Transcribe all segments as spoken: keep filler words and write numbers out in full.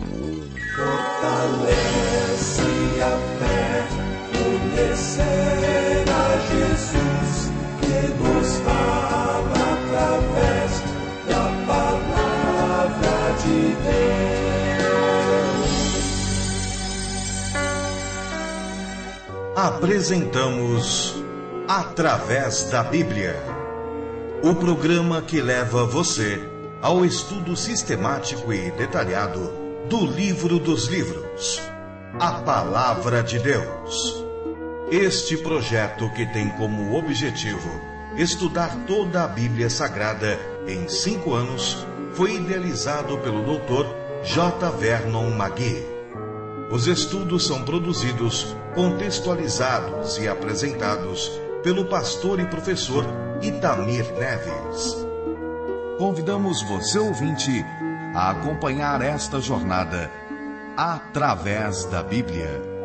Fortalece a fé, conhecer a Jesus, que nos fala através da palavra de Deus. Apresentamos Através da Bíblia, o programa que leva você ao estudo sistemático e detalhado do livro dos livros, a Palavra de Deus. Este projeto, que tem como objetivo estudar toda a Bíblia Sagrada em cinco anos, foi idealizado pelo doutor J. Vernon Magui. Os estudos são produzidos, contextualizados e apresentados pelo pastor e professor Itamir Neves. Convidamos você, ouvinte, a acompanhar esta jornada através da Bíblia.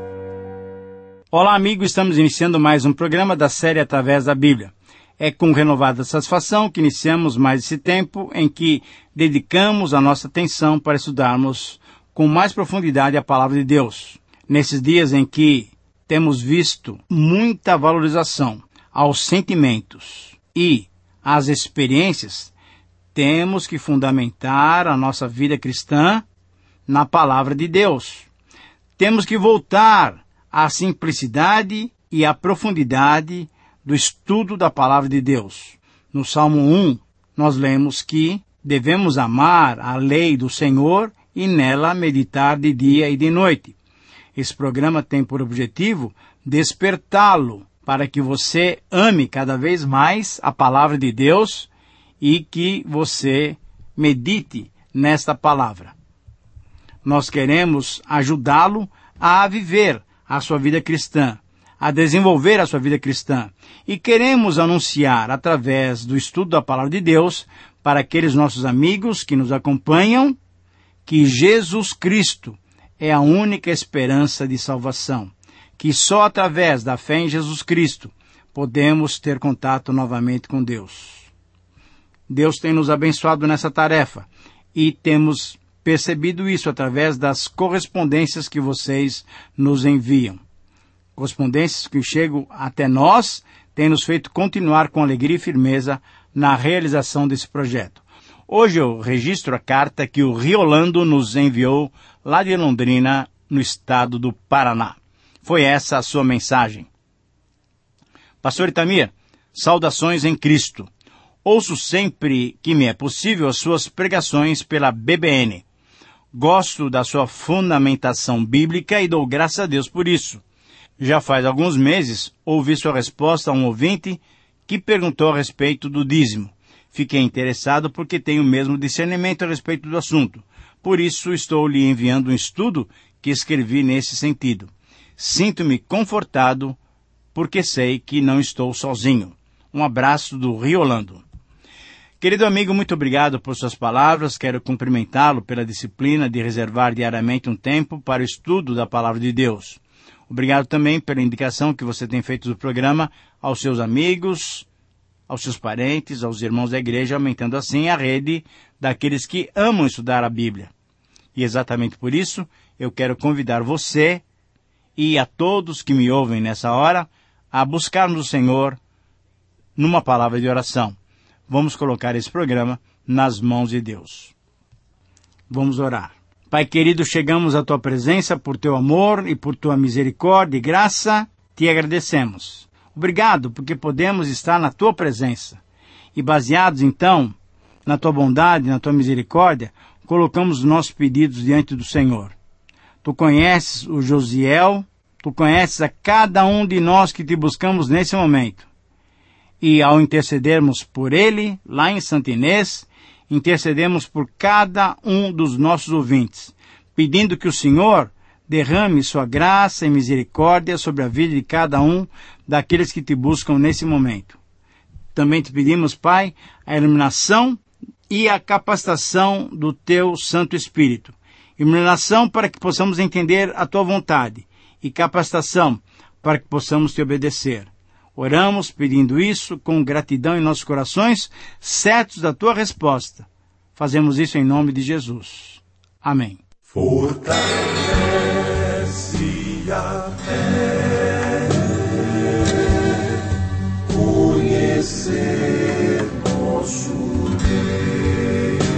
Olá, amigo, estamos iniciando mais um programa da série Através da Bíblia. É com renovada satisfação que iniciamos mais esse tempo em que dedicamos a nossa atenção para estudarmos com mais profundidade a Palavra de Deus. Nesses dias em que temos visto muita valorização aos sentimentos e às experiências, temos que fundamentar a nossa vida cristã na Palavra de Deus. Temos que voltar à simplicidade e à profundidade do estudo da Palavra de Deus. No Salmo um, nós lemos que devemos amar a lei do Senhor e nela meditar de dia e de noite. Esse programa tem por objetivo despertá-lo para que você ame cada vez mais a Palavra de Deus e que você medite nesta palavra. Nós queremos ajudá-lo a viver a sua vida cristã, a desenvolver a sua vida cristã. E queremos anunciar, através do estudo da Palavra de Deus, para aqueles nossos amigos que nos acompanham, que Jesus Cristo é a única esperança de salvação, que só através da fé em Jesus Cristo podemos ter contato novamente com Deus. Deus tem nos abençoado nessa tarefa e temos percebido isso através das correspondências que vocês nos enviam. Correspondências que chegam até nós têm nos feito continuar com alegria e firmeza na realização desse projeto. Hoje eu registro a carta que o Riolando nos enviou lá de Londrina, no estado do Paraná. Foi essa a sua mensagem. Pastor Itamir, saudações em Cristo. Ouço sempre que me é possível as suas pregações pela B B N. Gosto da sua fundamentação bíblica e dou graças a Deus por isso. Já faz alguns meses ouvi sua resposta a um ouvinte que perguntou a respeito do dízimo. Fiquei interessado porque tenho o mesmo discernimento a respeito do assunto. Por isso estou lhe enviando um estudo que escrevi nesse sentido. Sinto-me confortado porque sei que não estou sozinho. Um abraço do Riolando. Querido amigo, muito obrigado por suas palavras. Quero cumprimentá-lo pela disciplina de reservar diariamente um tempo para o estudo da Palavra de Deus. Obrigado também pela indicação que você tem feito do programa aos seus amigos, aos seus parentes, aos irmãos da igreja, aumentando assim a rede daqueles que amam estudar a Bíblia. E exatamente por isso, eu quero convidar você e a todos que me ouvem nessa hora a buscarmos o Senhor numa palavra de oração. Vamos colocar esse programa nas mãos de Deus. Vamos orar. Pai querido, chegamos à Tua presença por Teu amor e por Tua misericórdia e graça. Te agradecemos. Obrigado porque podemos estar na Tua presença. E baseados então na Tua bondade e na Tua misericórdia, colocamos os nossos pedidos diante do Senhor. Tu conheces o Josiel, Tu conheces a cada um de nós que Te buscamos nesse momento. E ao intercedermos por ele, lá em Santa Inês, intercedemos por cada um dos nossos ouvintes, pedindo que o Senhor derrame sua graça e misericórdia sobre a vida de cada um daqueles que Te buscam nesse momento. Também Te pedimos, Pai, a iluminação e a capacitação do Teu Santo Espírito. Iluminação para que possamos entender a Tua vontade e capacitação para que possamos Te obedecer. Oramos pedindo isso com gratidão em nossos corações, certos da Tua resposta. Fazemos isso em nome de Jesus. Amém. Fortalece a fé, conhecer nosso Deus.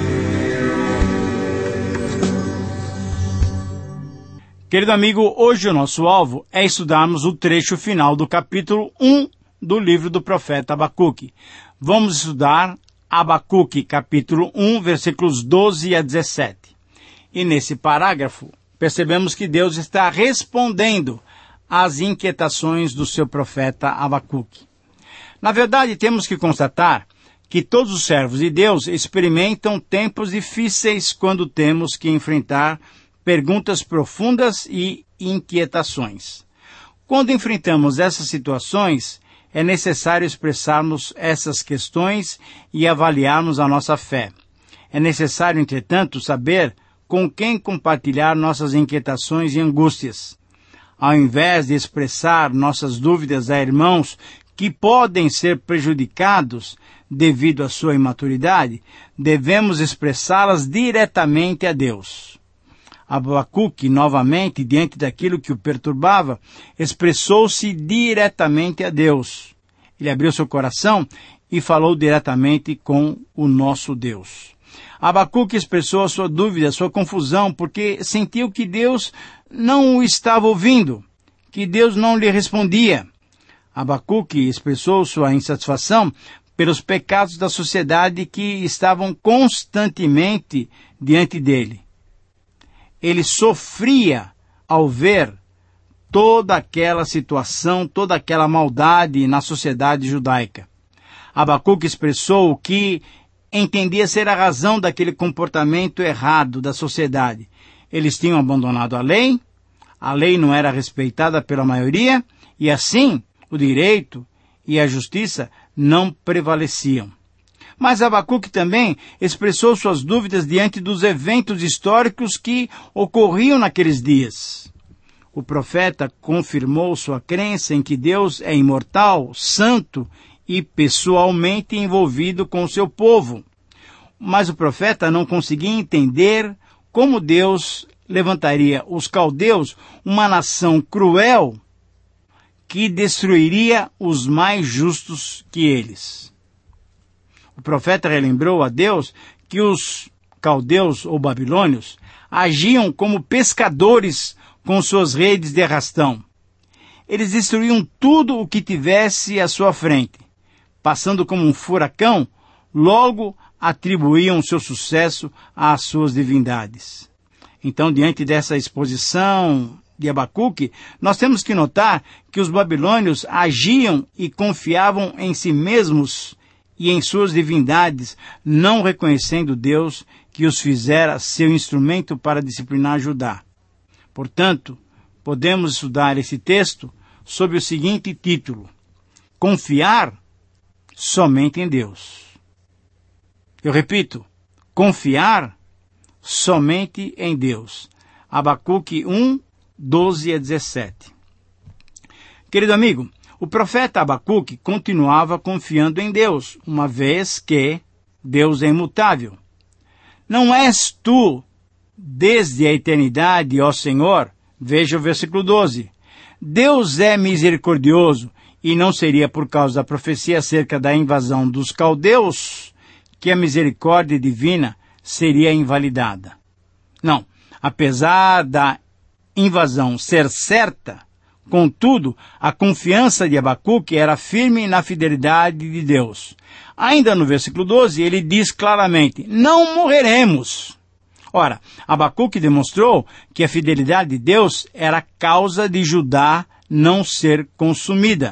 Querido amigo, hoje o nosso alvo é estudarmos o trecho final do capítulo um do livro do profeta Abacuque. Vamos estudar Abacuque, capítulo um, versículos doze a dezessete. E nesse parágrafo, percebemos que Deus está respondendo às inquietações do seu profeta Abacuque. Na verdade, temos que constatar que todos os servos de Deus experimentam tempos difíceis quando temos que enfrentar perguntas profundas e inquietações. Quando enfrentamos essas situações, é necessário expressarmos essas questões e avaliarmos a nossa fé. É necessário, entretanto, saber com quem compartilhar nossas inquietações e angústias. Ao invés de expressar nossas dúvidas a irmãos que podem ser prejudicados devido à sua imaturidade, devemos expressá-las diretamente a Deus. Abacuque, novamente, diante daquilo que o perturbava, expressou-se diretamente a Deus. Ele abriu seu coração e falou diretamente com o nosso Deus. Abacuque expressou a sua dúvida, a sua confusão, porque sentiu que Deus não o estava ouvindo, que Deus não lhe respondia. Abacuque expressou sua insatisfação pelos pecados da sociedade que estavam constantemente diante dele. Ele sofria ao ver toda aquela situação, toda aquela maldade na sociedade judaica. Abacuque expressou o que entendia ser a razão daquele comportamento errado da sociedade. Eles tinham abandonado a lei, a lei não era respeitada pela maioria, e assim o direito e a justiça não prevaleciam. Mas Abacuque também expressou suas dúvidas diante dos eventos históricos que ocorriam naqueles dias. O profeta confirmou sua crença em que Deus é imortal, santo e pessoalmente envolvido com o seu povo. Mas o profeta não conseguia entender como Deus levantaria os caldeus, uma nação cruel, que destruiria os mais justos que eles. O profeta relembrou a Deus que os caldeus ou babilônios agiam como pescadores com suas redes de arrastão. Eles destruíam tudo o que tivesse à sua frente. Passando como um furacão, logo atribuíam seu sucesso às suas divindades. Então, diante dessa exposição de Abacuque, nós temos que notar que os babilônios agiam e confiavam em si mesmos e em suas divindades, não reconhecendo Deus que os fizera seu instrumento para disciplinar Judá. Portanto, podemos estudar esse texto sob o seguinte título: Confiar somente em Deus. Eu repito, confiar somente em Deus. Abacuque um, doze a dezessete. Querido amigo, o profeta Abacuque continuava confiando em Deus, uma vez que Deus é imutável. Não és tu, desde a eternidade, ó Senhor? Veja o versículo doze. Deus é misericordioso, e não seria por causa da profecia acerca da invasão dos caldeus que a misericórdia divina seria invalidada. Não, apesar da invasão ser certa, contudo, a confiança de Abacuque era firme na fidelidade de Deus. Ainda no versículo doze, ele diz claramente, não morreremos. Ora, Abacuque demonstrou que a fidelidade de Deus era a causa de Judá não ser consumida.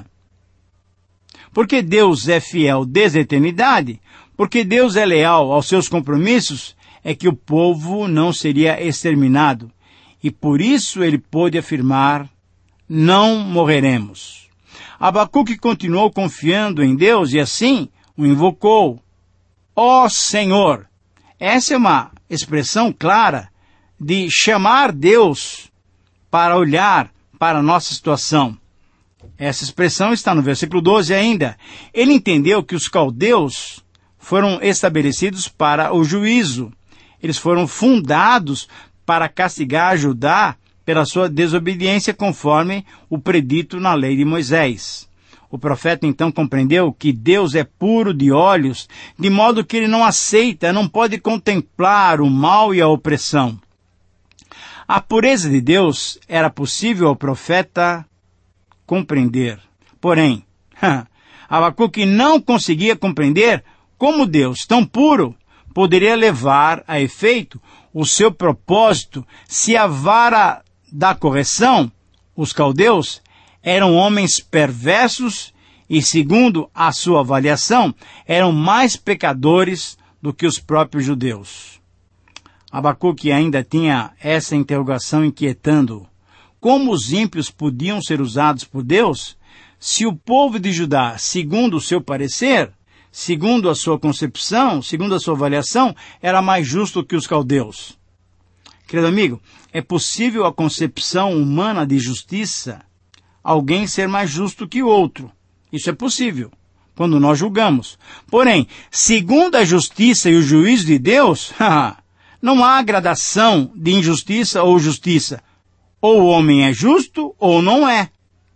Porque Deus é fiel desde a eternidade, porque Deus é leal aos seus compromissos, é que o povo não seria exterminado. E por isso ele pôde afirmar, não morreremos. Abacuque continuou confiando em Deus e assim o invocou. Ó Senhor! Essa é uma expressão clara de chamar Deus para olhar para a nossa situação. Essa expressão está no versículo doze ainda. Ele entendeu que os caldeus foram estabelecidos para o juízo. Eles foram fundados para castigar Judá pela sua desobediência conforme o predito na lei de Moisés. O profeta então compreendeu que Deus é puro de olhos, de modo que ele não aceita, não pode contemplar o mal e a opressão. A pureza de Deus era possível ao profeta compreender. Porém, Abacuque não conseguia compreender como Deus, tão puro, poderia levar a efeito o seu propósito se a vara da correção, os caldeus, eram homens perversos e, segundo a sua avaliação, eram mais pecadores do que os próprios judeus. Abacuque ainda tinha essa interrogação inquietando: como os ímpios podiam ser usados por Deus se o povo de Judá, segundo o seu parecer, segundo a sua concepção, segundo a sua avaliação, era mais justo que os caldeus? Querido amigo, é possível a concepção humana de justiça alguém ser mais justo que o outro. Isso é possível, quando nós julgamos. Porém, segundo a justiça e o juízo de Deus, não há gradação de injustiça ou justiça. Ou o homem é justo ou não é.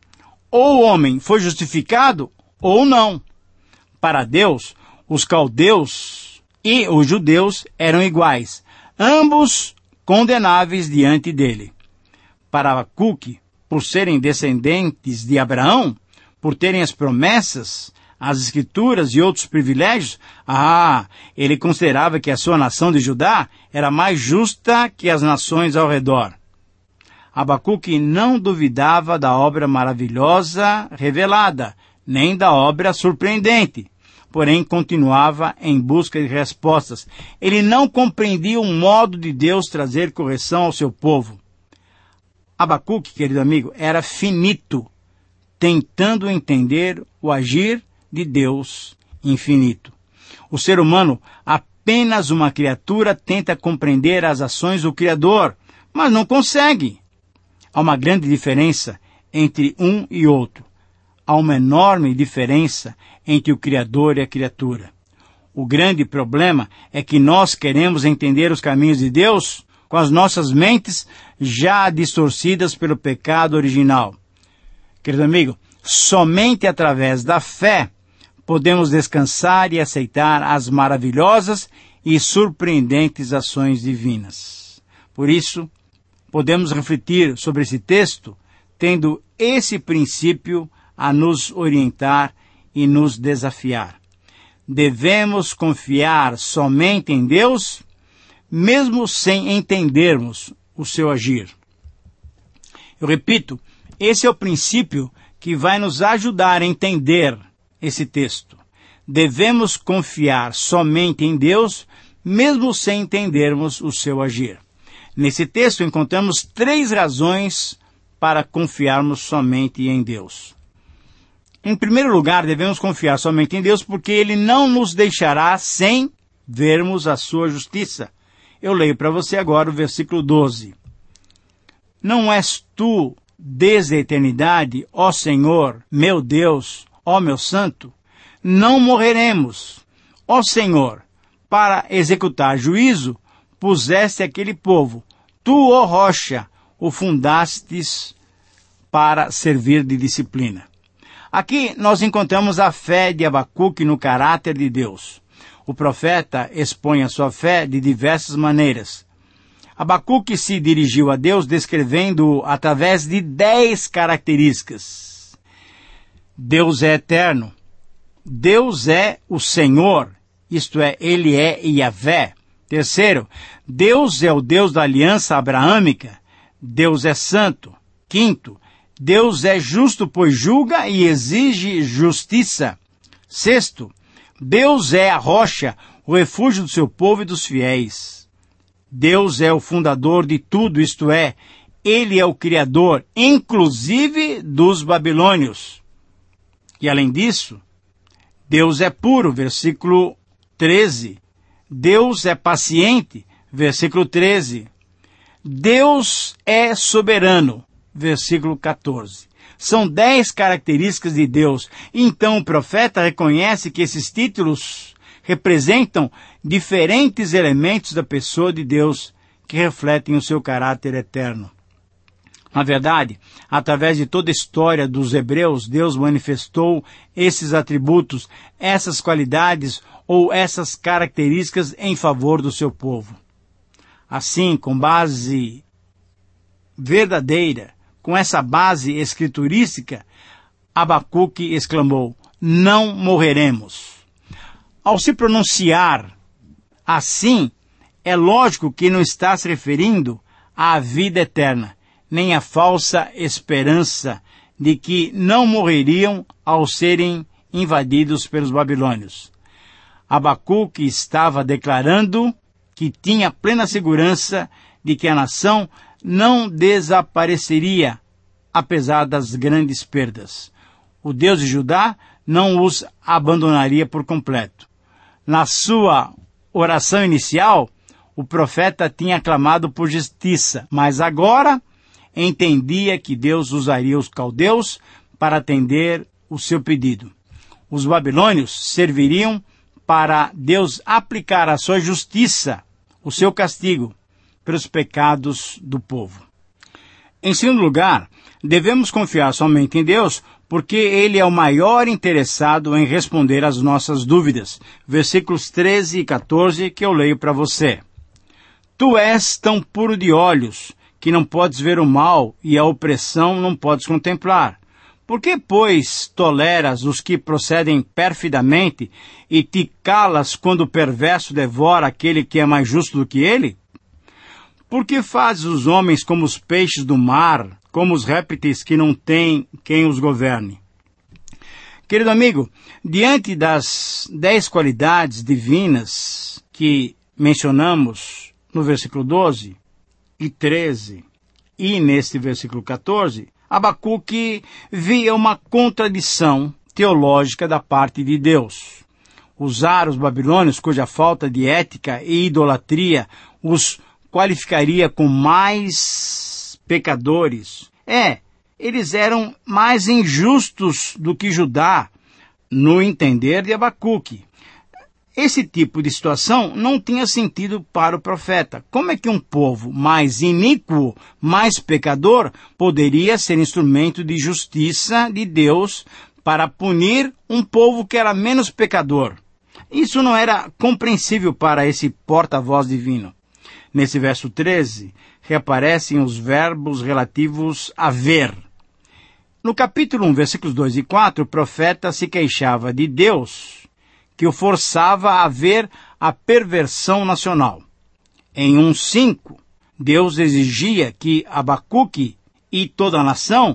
Ou o homem foi justificado ou não. Para Deus, os caldeus e os judeus eram iguais, ambos condenáveis diante dele. Para Abacuque, por serem descendentes de Abraão, por terem as promessas, as escrituras e outros privilégios, ah, ele considerava que a sua nação de Judá era mais justa que as nações ao redor. Abacuque não duvidava da obra maravilhosa revelada, nem da obra surpreendente, porém continuava em busca de respostas. Ele não compreendia o modo de Deus trazer correção ao seu povo. Abacuque, querido amigo, era finito, tentando entender o agir de Deus infinito. O ser humano, apenas uma criatura, tenta compreender as ações do Criador, mas não consegue. Há uma grande diferença entre um e outro. Há uma enorme diferença entre o Criador e a criatura. O grande problema é que nós queremos entender os caminhos de Deus com as nossas mentes já distorcidas pelo pecado original. Querido amigo, somente através da fé podemos descansar e aceitar as maravilhosas e surpreendentes ações divinas. Por isso, podemos refletir sobre esse texto, tendo esse princípio a nos orientar e nos desafiar. Devemos confiar somente em Deus, mesmo sem entendermos o seu agir. Eu repito, esse é o princípio que vai nos ajudar a entender esse texto. Devemos confiar somente em Deus, mesmo sem entendermos o seu agir. Nesse texto encontramos três razões para confiarmos somente em Deus. Em primeiro lugar, devemos confiar somente em Deus porque Ele não nos deixará sem vermos a sua justiça. Eu leio para você agora o versículo doze. Não és tu, desde a eternidade, ó Senhor, meu Deus, ó meu santo? Não morreremos. Ó Senhor, para executar juízo, puseste aquele povo. Tu, ó rocha, o fundastes para servir de disciplina. Aqui nós encontramos a fé de Abacuque no caráter de Deus. O profeta expõe a sua fé de diversas maneiras. Abacuque se dirigiu a Deus descrevendo-o através de dez características. Deus é eterno. Deus é o Senhor, isto é, Ele é Yahvé. Terceiro, Deus é o Deus da aliança abraâmica. Deus é santo. Quinto, Deus é justo, pois julga e exige justiça. Sexto, Deus é a rocha, o refúgio do seu povo e dos fiéis. Deus é o fundador de tudo, isto é, Ele é o Criador, inclusive dos babilônios. E além disso, Deus é puro, versículo treze. Deus é paciente, versículo treze. Deus é soberano, versículo quatorze. São dez características de Deus. Então o profeta reconhece que esses títulos representam diferentes elementos da pessoa de Deus, que refletem o seu caráter eterno. Na verdade, através de toda a história dos hebreus, Deus manifestou esses atributos, essas qualidades ou essas características em favor do seu povo. Assim, com base verdadeira, com essa base escriturística, Abacuque exclamou: não morreremos. Ao se pronunciar assim, é lógico que não está se referindo à vida eterna, nem à falsa esperança de que não morreriam ao serem invadidos pelos babilônios. Abacuque estava declarando que tinha plena segurança de que a nação não desapareceria, apesar das grandes perdas. O Deus de Judá não os abandonaria por completo. Na sua oração inicial, o profeta tinha clamado por justiça, mas agora entendia que Deus usaria os caldeus para atender o seu pedido. Os babilônios serviriam para Deus aplicar a sua justiça, o seu castigo, pelos pecados do povo. Em segundo lugar, devemos confiar somente em Deus, porque Ele é o maior interessado em responder às nossas dúvidas. Versículos treze e quatorze que eu leio para você. Tu és tão puro de olhos, que não podes ver o mal e a opressão não podes contemplar. Por que, pois, toleras os que procedem perfidamente e te calas quando o perverso devora aquele que é mais justo do que ele? Por que fazes os homens como os peixes do mar, como os répteis que não têm quem os governe? Querido amigo, diante das dez qualidades divinas que mencionamos no versículo doze e treze e neste versículo quatorze, Abacuque via uma contradição teológica da parte de Deus. Usar os babilônios, cuja falta de ética e idolatria os qualificaria com mais pecadores. É, eles eram mais injustos do que Judá, no entender de Abacuque. Esse tipo de situação não tinha sentido para o profeta. Como é que um povo mais iníquo, mais pecador, poderia ser instrumento de justiça de Deus para punir um povo que era menos pecador? Isso não era compreensível para esse porta-voz divino. Nesse verso treze, reaparecem os verbos relativos a ver. No capítulo um, versículos dois e quatro, o profeta se queixava de Deus, que o forçava a ver a perversão nacional. Em um cinco, Deus exigia que Abacuque e toda a nação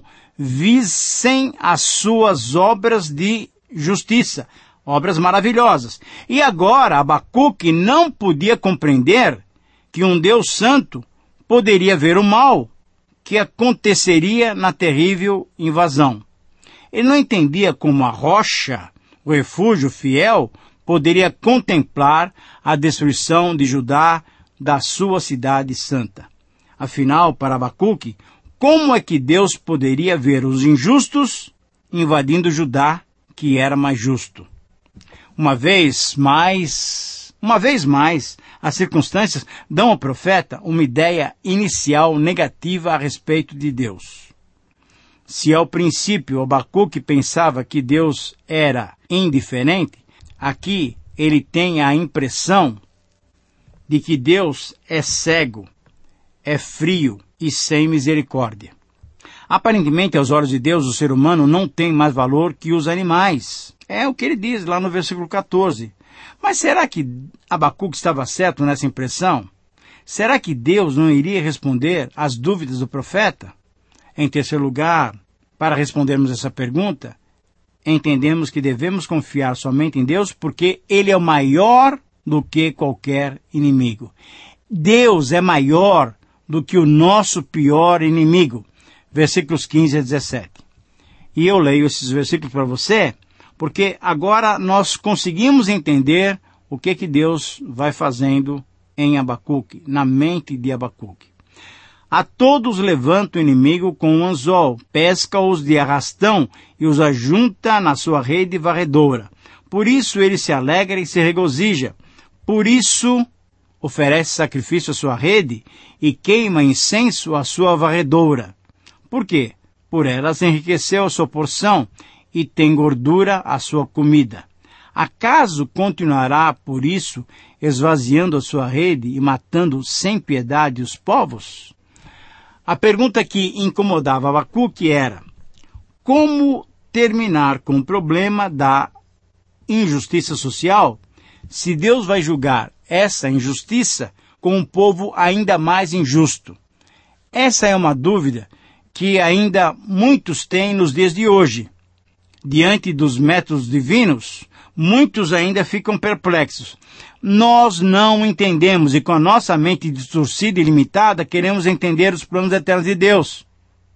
vissem as suas obras de justiça, obras maravilhosas. E agora Abacuque não podia compreender que um Deus santo poderia ver o mal que aconteceria na terrível invasão. Ele não entendia como a rocha, o refúgio fiel, poderia contemplar a destruição de Judá, da sua cidade santa. Afinal, para Abacuque, como é que Deus poderia ver os injustos invadindo Judá, que era mais justo? Uma vez mais, uma vez mais, as circunstâncias dão ao profeta uma ideia inicial negativa a respeito de Deus. Se ao princípio Abacuque pensava que Deus era indiferente, aqui ele tem a impressão de que Deus é cego, é frio e sem misericórdia. Aparentemente, aos olhos de Deus, o ser humano não tem mais valor que os animais. É o que ele diz lá no versículo quatorze. Mas será que Abacuque estava certo nessa impressão? Será que Deus não iria responder às dúvidas do profeta? Em terceiro lugar, para respondermos essa pergunta, entendemos que devemos confiar somente em Deus porque Ele é o maior do que qualquer inimigo. Deus é maior do que o nosso pior inimigo. Versículos quinze a dezessete. E eu leio esses versículos para você, porque agora nós conseguimos entender o que que Deus vai fazendo em Abacuque, na mente de Abacuque. A todos levanta o inimigo com um anzol, pesca-os de arrastão e os ajunta na sua rede varredora. Por isso ele se alegra e se regozija. Por isso oferece sacrifício à sua rede e queima incenso à sua varredura. Por quê? Por elas enriqueceu a sua porção e tem gordura a sua comida. Acaso continuará, por isso, esvaziando a sua rede e matando sem piedade os povos? A pergunta que incomodava Abacuque era: como terminar com o problema da injustiça social, se Deus vai julgar essa injustiça com um povo ainda mais injusto? Essa é uma dúvida que ainda muitos têm nos dias de hoje. Diante dos métodos divinos, muitos ainda ficam perplexos. Nós não entendemos e com a nossa mente distorcida e limitada queremos entender os planos eternos de Deus.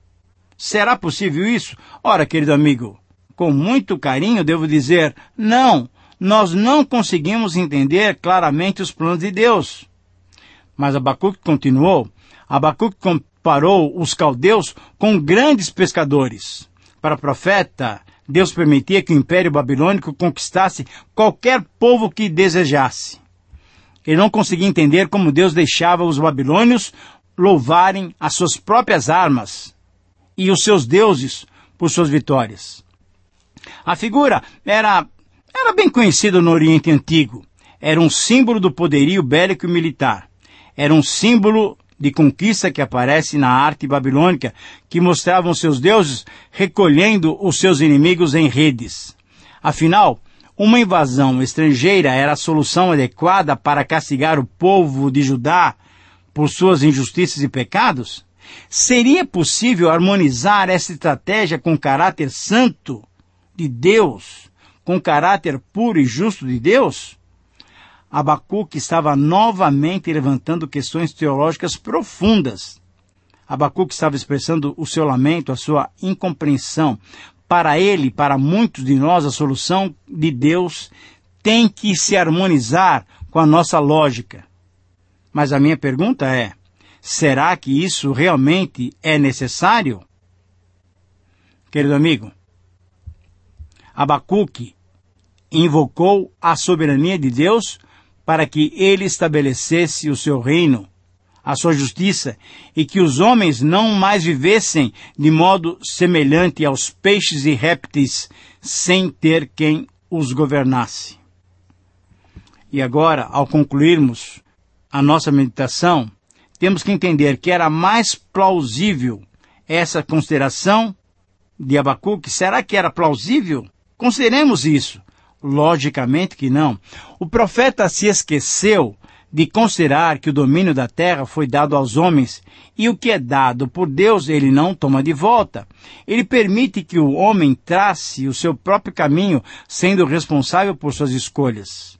Será possível isso? Ora, querido amigo, com muito carinho devo dizer, não, nós não conseguimos entender claramente os planos de Deus. Mas Abacuque continuou. Abacuque comparou os caldeus com grandes pescadores. Para o profeta, Deus permitia que o Império Babilônico conquistasse qualquer povo que desejasse. Ele não conseguia entender como Deus deixava os babilônios louvarem as suas próprias armas e os seus deuses por suas vitórias. A figura era, era bem conhecida no Oriente Antigo. Era um símbolo do poderio bélico e militar. Era um símbolo de conquista que aparece na arte babilônica, que mostravam seus deuses recolhendo os seus inimigos em redes. Afinal, uma invasão estrangeira era a solução adequada para castigar o povo de Judá por suas injustiças e pecados? Seria possível harmonizar essa estratégia com o caráter santo de Deus, com o caráter puro e justo de Deus? Abacuque estava novamente levantando questões teológicas profundas. Abacuque estava expressando o seu lamento, a sua incompreensão. Para ele, para muitos de nós, a solução de Deus tem que se harmonizar com a nossa lógica. Mas a minha pergunta é, será que isso realmente é necessário? Querido amigo, Abacuque invocou a soberania de Deus para que ele estabelecesse o seu reino, a sua justiça, e que os homens não mais vivessem de modo semelhante aos peixes e répteis, sem ter quem os governasse. E agora, ao concluirmos a nossa meditação, temos que entender que era mais plausível essa consideração de Abacuque. Será que era plausível? Consideremos isso. Logicamente que não. O profeta se esqueceu de considerar que o domínio da terra foi dado aos homens, e o que é dado por Deus ele não toma de volta. Ele permite que o homem trace o seu próprio caminho, sendo responsável por suas escolhas.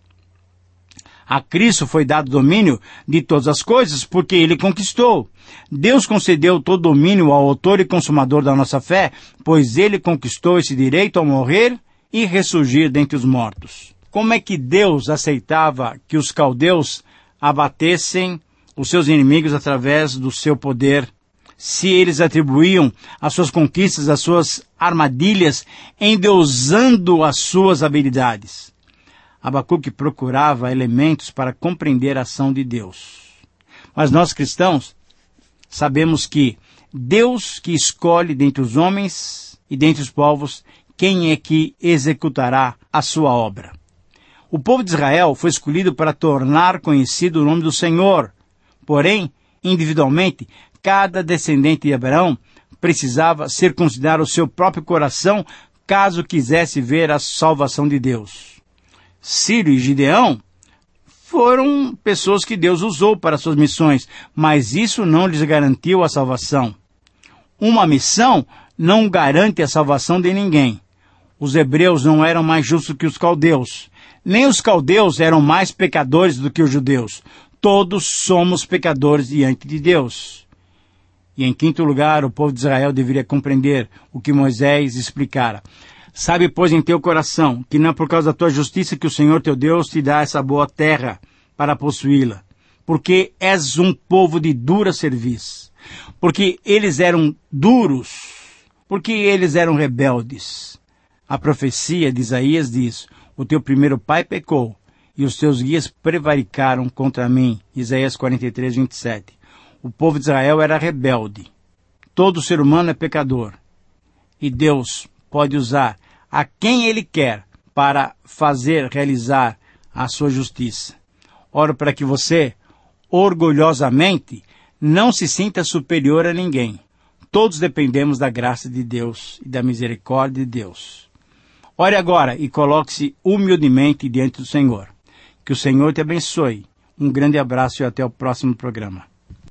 A Cristo foi dado domínio de todas as coisas, porque ele conquistou. Deus concedeu todo domínio ao autor e consumador da nossa fé, pois ele conquistou esse direito ao morrer e ressurgir dentre os mortos. Como é que Deus aceitava que os caldeus abatessem os seus inimigos através do seu poder, se eles atribuíam as suas conquistas, as suas armadilhas, endeusando as suas habilidades? Abacuque procurava elementos para compreender a ação de Deus. Mas nós cristãos sabemos que Deus que escolhe dentre os homens e dentre os povos quem é que executará a sua obra. O povo de Israel foi escolhido para tornar conhecido o nome do Senhor. Porém, individualmente, cada descendente de Abraão precisava circuncidar o seu próprio coração caso quisesse ver a salvação de Deus. Ciro e Gideão foram pessoas que Deus usou para suas missões, mas isso não lhes garantiu a salvação. Uma missão não garante a salvação de ninguém. Os hebreus não eram mais justos que os caldeus. Nem os caldeus eram mais pecadores do que os judeus. Todos somos pecadores diante de Deus. E em quinto lugar, o povo de Israel deveria compreender o que Moisés explicara. Sabe, pois, em teu coração, que não é por causa da tua justiça que o Senhor teu Deus te dá essa boa terra para possuí-la. Porque és um povo de dura cerviz. Porque eles eram duros. Porque eles eram rebeldes. A profecia de Isaías diz, o teu primeiro pai pecou, e os teus guias prevaricaram contra mim. Isaías quarenta e três, vinte e sete. O povo de Israel era rebelde. Todo ser humano é pecador. E Deus pode usar a quem Ele quer para fazer realizar a sua justiça. Oro para que você, orgulhosamente, não se sinta superior a ninguém. Todos dependemos da graça de Deus e da misericórdia de Deus. Ore agora e coloque-se humildemente diante do Senhor. Que o Senhor te abençoe. Um grande abraço e até o próximo programa.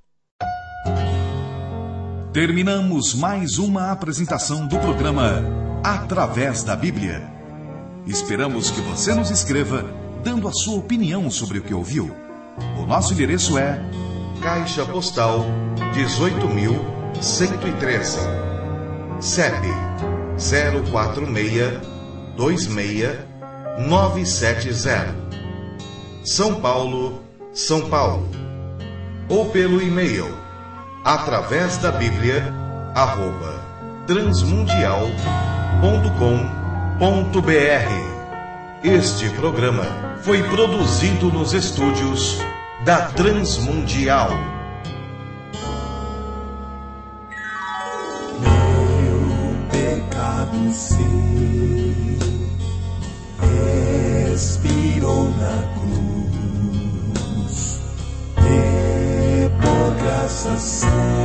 Terminamos mais uma apresentação do programa Através da Bíblia. Esperamos que você nos escreva, dando a sua opinião sobre o que ouviu. O nosso endereço é Caixa Postal dezoito mil cento e treze, C E P zero quatro seis dois seis nove sete zero, São Paulo, São Paulo. Ou pelo e-mail através da Bíblia arroba transmundial ponto com ponto br. Este programa foi produzido nos estúdios da Transmundial. Meu pecado se expirou na cruz, e por graça